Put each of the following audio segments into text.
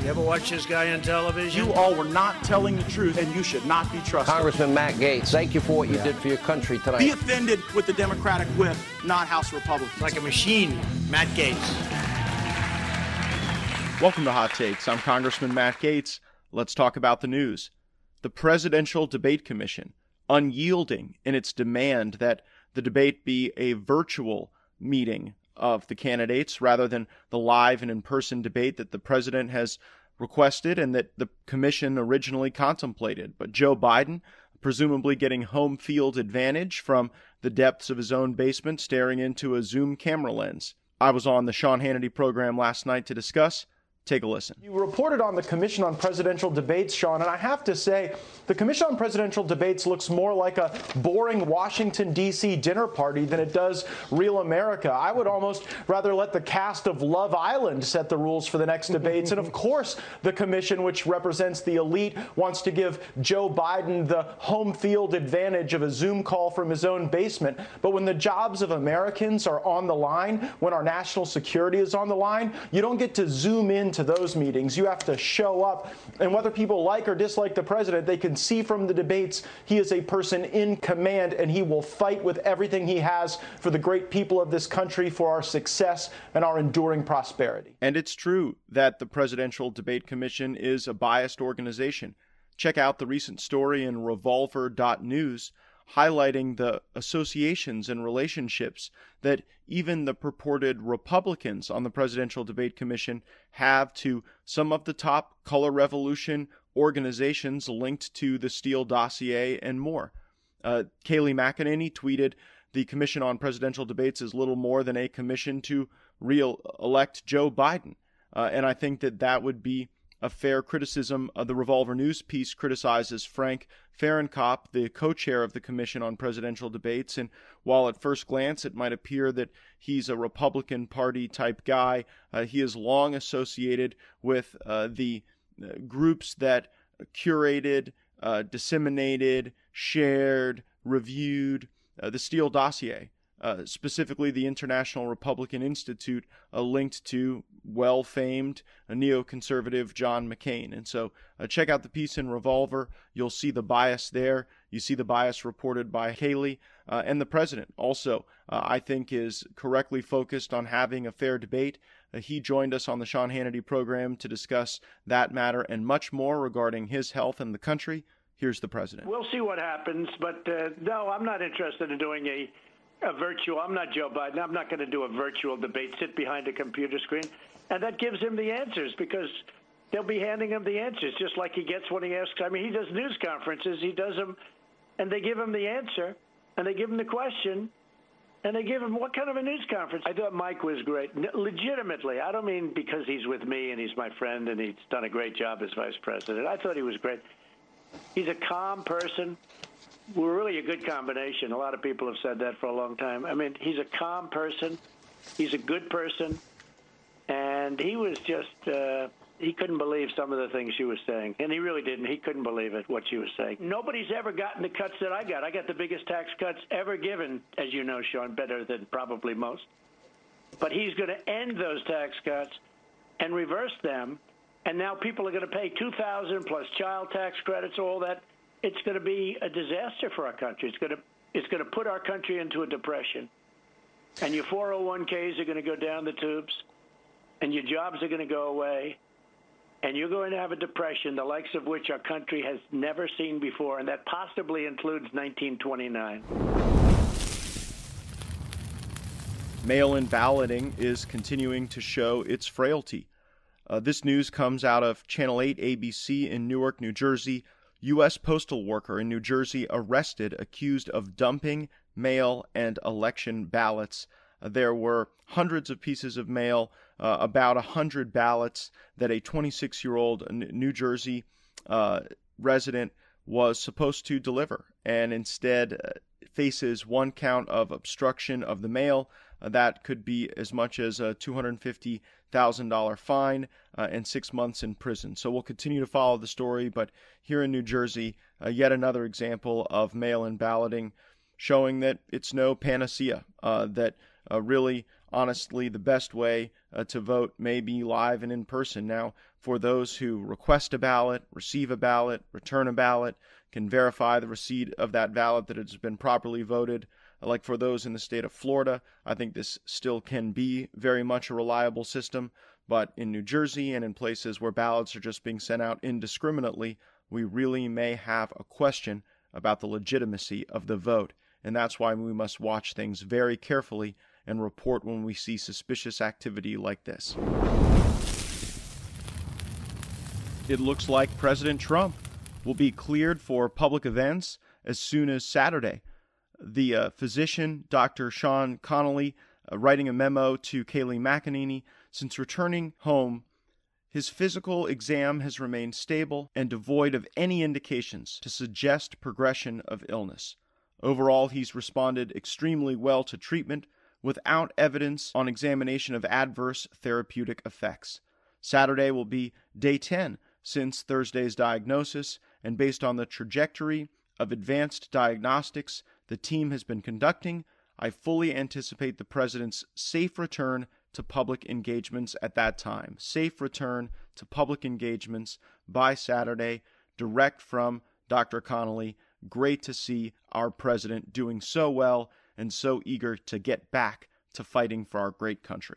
You ever watch this guy on television? You all were not telling the truth, and you should not be trusted. Congressman Matt Gaetz, thank you for what you did for your country tonight. Be offended with the Democratic whip, not House Republicans. Like a machine, Matt Gaetz. Welcome to Hot Takes. I'm Congressman Matt Gaetz. Let's talk about the news. The Presidential Debate Commission, unyielding in its demand that the debate be a virtual meeting of the candidates rather than the live and in-person debate that the president has requested and that the commission originally contemplated. But Joe Biden, presumably getting home field advantage from the depths of his own basement, staring into a Zoom camera lens. I was on the Sean Hannity program last night to discuss. Take a listen. You reported on the Commission on Presidential Debates, Sean, and I have to say, the Commission on Presidential Debates looks more like a boring Washington, D.C. dinner party than it does real America. I would almost rather let the cast of Love Island set the rules for the next debates. And of course, the commission, which represents the elite, wants to give Joe Biden the home field advantage of a Zoom call from his own basement. But when the jobs of Americans are on the line, when our national security is on the line, you don't get to zoom in to those meetings. You have to show up, and whether people like or dislike the president, they can see from the debates he is a person in command, and he will fight with everything he has for the great people of this country, for our success and our enduring prosperity. And it's true that the Presidential Debate Commission is a biased organization. Check out the recent story in Revolver.news highlighting the associations and relationships that even the purported Republicans on the Presidential Debate Commission have to some of the top color revolution organizations linked to the Steele dossier and more. Kayleigh McEnany tweeted, "The Commission on Presidential Debates is little more than a commission to re-elect Joe Biden." And I think that would be a fair criticism. The Revolver News piece criticizes Frank Fahrenkopf, the co-chair of the Commission on Presidential Debates, and while at first glance it might appear that he's a Republican Party type guy, he is long associated with the groups that curated, disseminated, shared, reviewed the Steele dossier. Specifically the International Republican Institute, linked to well-famed neoconservative John McCain. And so check out the piece in Revolver. You'll see the bias there. You see the bias reported by Kayleigh. And the president also, I think, is correctly focused on having a fair debate. He joined us on the Sean Hannity program to discuss that matter and much more regarding his health and the country. Here's the president. We'll see what happens, but no, I'm not interested in doing a virtual. I'm not Joe Biden. I'm not going to do a virtual debate, sit behind a computer screen. And that gives him the answers because they'll be handing him the answers, just like he gets when he asks. I mean, he does news conferences. He does them, and they give him the answer, and they give him the question, and they give him what kind of a news conference. I thought Mike was great. Legitimately. I don't mean because he's with me and he's my friend and he's done a great job as vice president. I thought he was great. He's a calm person. We're really a good combination. A lot of people have said that for a long time. I mean, he's a calm person. He's a good person. And he was just, he couldn't believe some of the things she was saying. And he really didn't. He couldn't believe it, what she was saying. Nobody's ever gotten the cuts that I got. I got the biggest tax cuts ever given, as you know, Sean, better than probably most. But he's going to end those tax cuts and reverse them. And now people are going to pay $2,000 plus child tax credits, all that. It's going to be a disaster for our country. It's going to put our country into a depression. And your 401ks are going to go down the tubes, and your jobs are going to go away, and you're going to have a depression, the likes of which our country has never seen before, and that possibly includes 1929. Mail-in balloting is continuing to show its frailty. This news comes out of Channel 8 ABC in Newark, New Jersey. U.S. postal worker in New Jersey arrested, accused of dumping mail and election ballots. There were hundreds of pieces of mail, about 100 ballots that a 26-year-old New Jersey resident was supposed to deliver, and instead faces one count of obstruction of the mail. That could be as much as a $250,000 fine and 6 months in prison. So we'll continue to follow the story, but here in New Jersey, yet another example of mail-in balloting showing that it's no panacea, that really, honestly, the best way to vote may be live and in person. Now, for those who request a ballot, receive a ballot, return a ballot, can verify the receipt of that ballot that it's been properly voted, like for those in the state of Florida, I think this still can be very much a reliable system. But in New Jersey and in places where ballots are just being sent out indiscriminately, we really may have a question about the legitimacy of the vote. And that's why we must watch things very carefully and report when we see suspicious activity like this. It looks like President Trump will be cleared for public events as soon as Saturday. The physician, Dr. Sean Connolly, writing a memo to Kayleigh McEnany, since returning home, his physical exam has remained stable and devoid of any indications to suggest progression of illness. Overall, he's responded extremely well to treatment without evidence on examination of adverse therapeutic effects. Saturday will be day 10 since Thursday's diagnosis, and based on the trajectory of advanced diagnostics the team has been conducting, I fully anticipate the president's safe return to public engagements at that time. Safe return to public engagements by Saturday, direct from Dr. Connolly. Great to see our president doing so well and so eager to get back to fighting for our great country.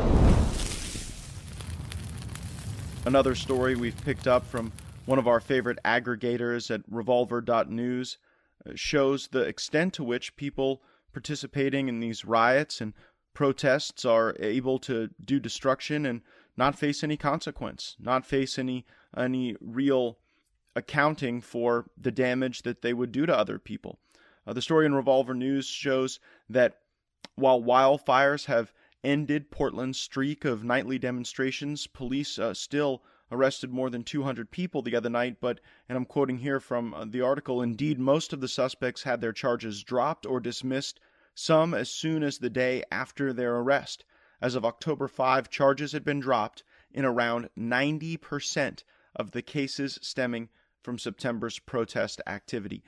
Another story we've picked up from one of our favorite aggregators at revolver.news shows the extent to which people participating in these riots and protests are able to do destruction and not face any consequence, not face any real accounting for the damage that they would do to other people. The story in Revolver News shows that while wildfires have ended Portland's streak of nightly demonstrations, police still arrested more than 200 people the other night, but, and I'm quoting here from the article, indeed, most of the suspects had their charges dropped or dismissed, some as soon as the day after their arrest. As of October 5, charges had been dropped in around 90% of the cases stemming from September's protest activity.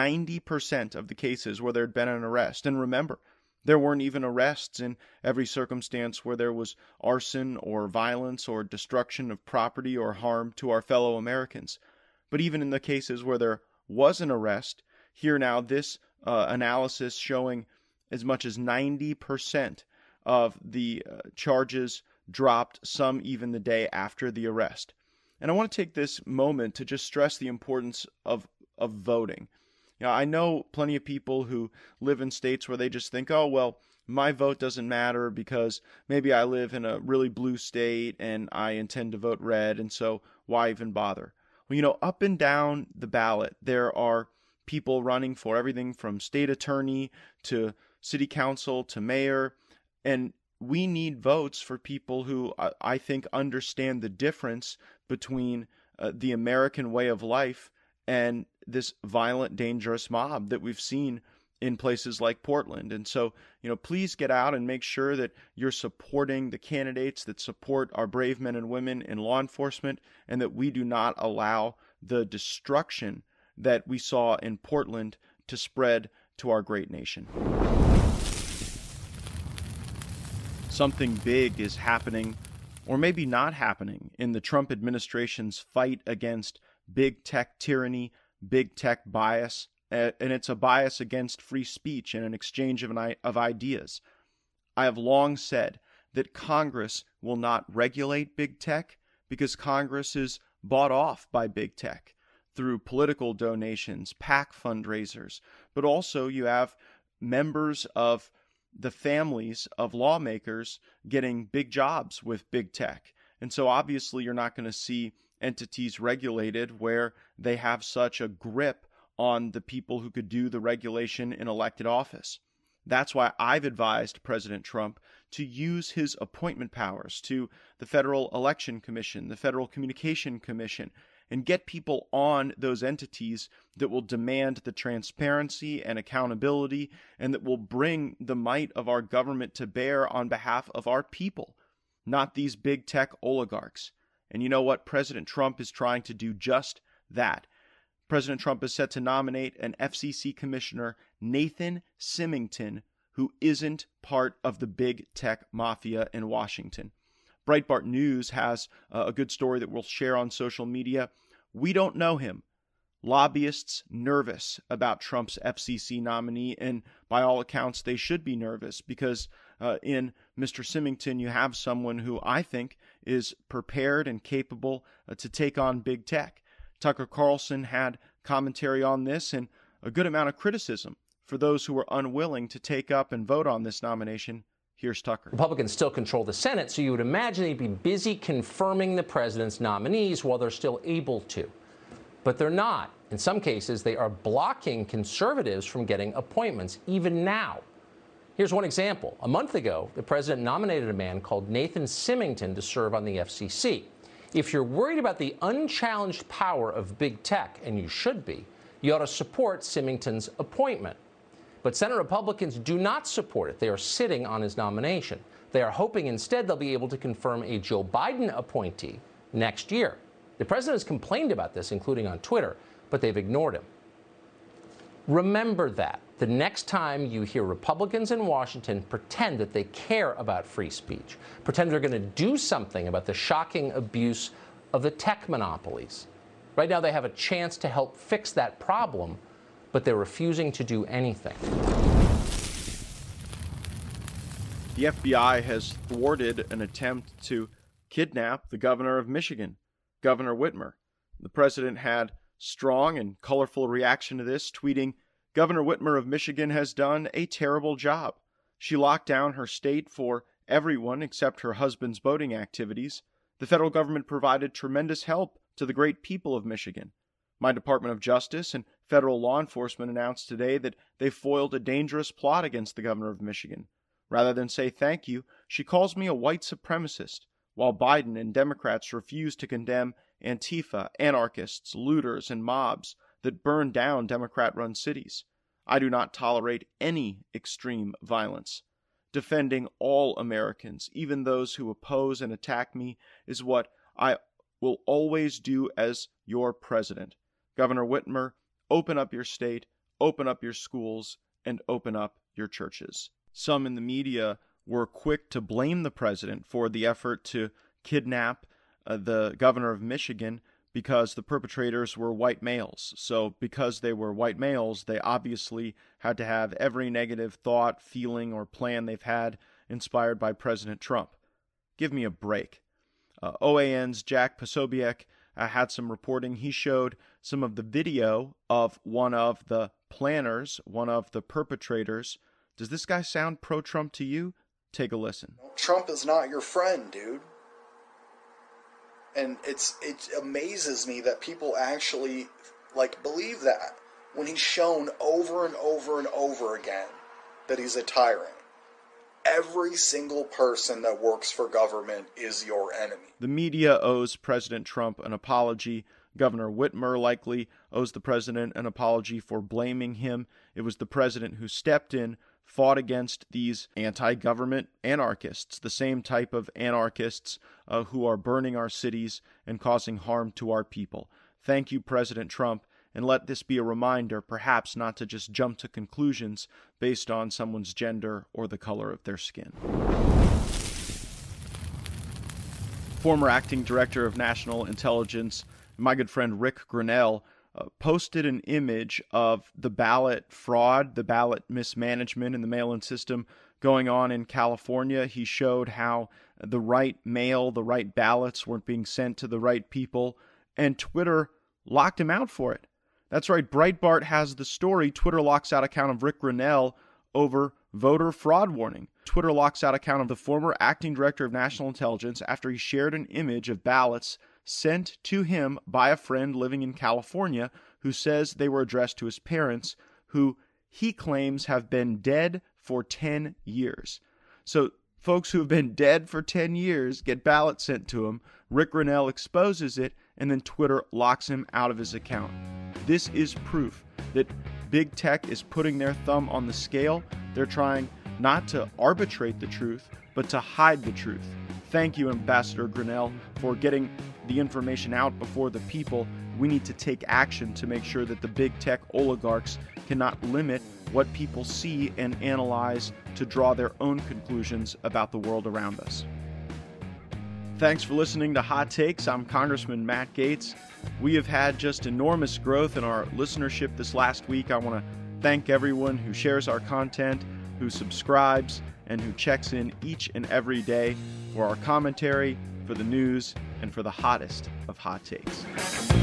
90% of the cases where there had been an arrest. And remember, there weren't even arrests in every circumstance where there was arson or violence or destruction of property or harm to our fellow Americans. But even in the cases where there was an arrest, here now this analysis showing as much as 90% of the charges dropped, some even the day after the arrest. And I want to take this moment to just stress the importance of voting. You know, I know plenty of people who live in states where they just think, oh, well, my vote doesn't matter because maybe I live in a really blue state and I intend to vote red, and so why even bother? Well, you know, up and down the ballot, there are people running for everything from state attorney to city council to mayor, and we need votes for people who I think understand the difference between the American way of life and this violent, dangerous mob that we've seen in places like Portland. And so, you know, please get out and make sure that you're supporting the candidates that support our brave men and women in law enforcement, and that we do not allow the destruction that we saw in Portland to spread to our great nation. Something big is happening, or maybe not happening, in the Trump administration's fight against big tech tyranny, big tech bias, and it's a bias against free speech and an exchange of ideas. I have long said that Congress will not regulate big tech because Congress is bought off by big tech through political donations, PAC fundraisers, but also you have members of the families of lawmakers getting big jobs with big tech. And so obviously you're not going to see entities regulated where they have such a grip on the people who could do the regulation in elected office. That's why I've advised President Trump to use his appointment powers to the Federal Election Commission, the Federal Communication Commission, and get people on those entities that will demand the transparency and accountability and that will bring the might of our government to bear on behalf of our people, not these big tech oligarchs. And you know what? President Trump is trying to do just that. President Trump is set to nominate an FCC commissioner, Nathan Symington, who isn't part of the big tech mafia in Washington. Breitbart News has a good story that we'll share on social media. We don't know him. Lobbyists nervous about Trump's FCC nominee, and by all accounts, they should be nervous because in Mr. Symington, you have someone who I think is prepared and capable to take on big tech. Tucker Carlson had commentary on this and a good amount of criticism for those who were unwilling to take up and vote on this nomination. Here's Tucker. Republicans still control the Senate, so you would imagine they'd be busy confirming the president's nominees while they're still able to. But they're not. In some cases, they are blocking conservatives from getting appointments, even now. Here's one example. A month ago, the president nominated a man called Nathan Symington to serve on the FCC. If you're worried about the unchallenged power of big tech, and you should be, you ought to support Symington's appointment. But Senate Republicans do not support it. They are sitting on his nomination. They are hoping instead they'll be able to confirm a Joe Biden appointee next year. The president has complained about this, including on Twitter, but they've ignored him. Remember that the next time you hear Republicans in Washington pretend that they care about free speech, pretend they're going to do something about the shocking abuse of the tech monopolies. Right now they have a chance to help fix that problem, but they're refusing to do anything. The FBI has thwarted an attempt to kidnap the governor of Michigan, Governor Whitmer. The president had strong and colorful reaction to this, tweeting, "Governor Whitmer of Michigan has done a terrible job. She locked down her state for everyone except her husband's boating activities. The federal government provided tremendous help to the great people of Michigan. My Department of Justice and federal law enforcement announced today that they foiled a dangerous plot against the governor of Michigan. Rather than say thank you, she calls me a white supremacist, while Biden and Democrats refuse to condemn Antifa, anarchists, looters, and mobs that burn down Democrat-run cities. I do not tolerate any extreme violence. Defending all Americans, even those who oppose and attack me, is what I will always do as your president. Governor Whitmer, open up your state, open up your schools, and open up your churches." Some in the media were quick to blame the president for the effort to kidnap the governor of Michigan because the perpetrators were white males. So because they were white males, they obviously had to have every negative thought, feeling, or plan they've had inspired by President Trump. Give me a break. OAN's Jack Posobiec had some reporting. He showed some of the video of one of the planners, one of the perpetrators. Does this guy sound pro-Trump to you? Take a listen. Trump is not your friend, dude. And it amazes me that people actually believe that when he's shown over and over and over again that he's a tyrant. Every single person that works for government is your enemy. The media owes President Trump an apology. Governor Whitmer likely owes the president an apology for blaming him. It was the president who stepped in, fought against these anti-government anarchists, the same type of anarchists who are burning our cities and causing harm to our people. Thank you, President Trump, and let this be a reminder, perhaps not to just jump to conclusions based on someone's gender or the color of their skin. Former acting director of national intelligence, my good friend Rick Grenell, posted an image of the ballot fraud, the ballot mismanagement in the mail-in system going on in California. He showed how the right mail, the right ballots weren't being sent to the right people, and Twitter locked him out for it. That's right, Breitbart has the story. Twitter locks out account of Rick Grenell over voter fraud warning. Twitter locks out account of the former acting director of national intelligence after he shared an image of ballots sent to him by a friend living in California who says they were addressed to his parents, who he claims have been dead for 10 years. So folks who have been dead for 10 years get ballots sent to them. Rick Grenell exposes it, and then Twitter locks him out of his account. This is proof that big tech is putting their thumb on the scale. They're trying not to arbitrate the truth, but to hide the truth. Thank you, Ambassador Grenell, for getting the information out before the people. We need to take action to make sure that the big tech oligarchs cannot limit what people see and analyze to draw their own conclusions about the world around us. Thanks for listening to Hot Takes. I'm Congressman Matt Gaetz. We have had just enormous growth in our listenership this last week. I want to thank everyone who shares our content, who subscribes, and who checks in each and every day for our commentary, for the news, and for the hottest of hot takes.